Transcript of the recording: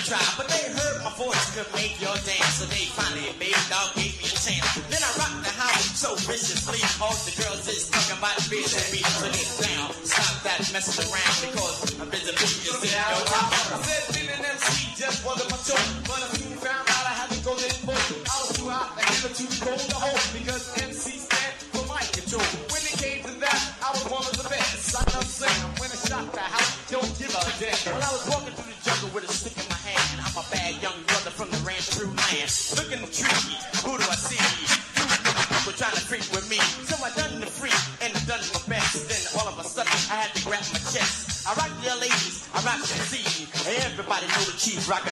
try, but they heard my voice could make your dance. So they finally, baby dog, gave me a chance. Then I rocked the house so viciously. All the girls is talking about being with me. So get down, stop that messing around because I'm busy is in your house. I said, feeling MC just wasn't my choice, but I soon found out I had to go this boy. I was too hot, I had to go the hole because MC stand for mic control. When it came to that, I was one of the best. I know Sam, when I shot the house, don't give a damn. When I was walking through the jungle with a stick in my hand, I'm a bad young brother from the ranch through land. Looking tricky, who do I see? People trying to freak with me. So I done the freak and I done my best. Then all of a sudden I had to grab my chest. I rock the ladies, I rock the scene. Everybody know the chief rock